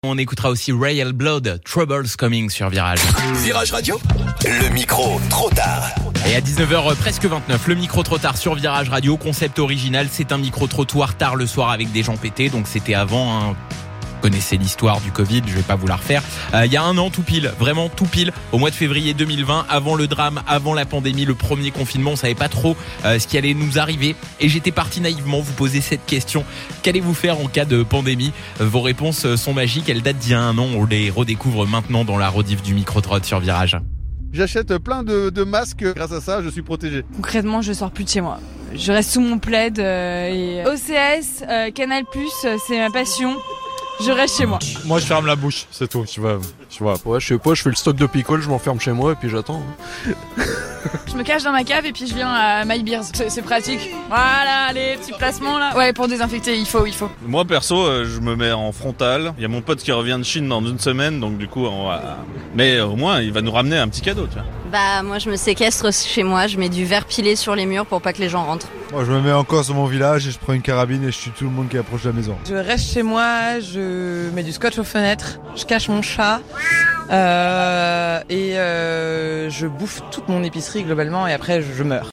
On écoutera aussi Royal Blood, Troubles Coming sur Virage. Virage Radio, le micro trop tard. Et à 19h presque 29, le micro trop tard sur Virage Radio, concept original, c'est un micro trottoir tard le soir avec des gens pétés, donc c'était avant Vous connaissez l'histoire du Covid, je vais pas vous la refaire. Il y a un an tout pile, vraiment tout pile, au mois de février 2020, avant le drame, avant la pandémie, le premier confinement, on savait pas trop ce qui allait nous arriver. Et j'étais parti naïvement vous poser cette question. Qu'allez-vous faire en cas de pandémie ? Vos réponses sont magiques, elles datent d'il y a un an, on les redécouvre maintenant dans la rediff du micro-trot sur Virage. J'achète plein de masques, grâce à ça je suis protégé. Concrètement, je sors plus de chez moi. Je reste sous mon plaid et OCS, Canal+, c'est ma passion. Je reste chez moi. Moi, je ferme la bouche, c'est tout. Tu vois. Ouais, je sais pas, je fais le stock de picoles, je m'enferme chez moi et puis j'attends. Je me cache dans ma cave et puis je viens à My Beers. C'est pratique. Voilà, les petits placements là. Ouais, pour désinfecter, il faut. Moi, perso, je me mets en frontal. Il y a mon pote qui revient de Chine dans une semaine, donc du coup, mais au moins, il va nous ramener un petit cadeau, tu vois. Bah, moi, je me séquestre chez moi, je mets du verre pilé sur les murs pour pas que les gens rentrent. Moi, je me mets encore sur mon village et je prends une carabine et je tue tout le monde qui approche de la maison. Je reste chez moi, je mets du scotch aux fenêtres, je cache mon chat et je bouffe toute mon épicerie globalement et après je meurs.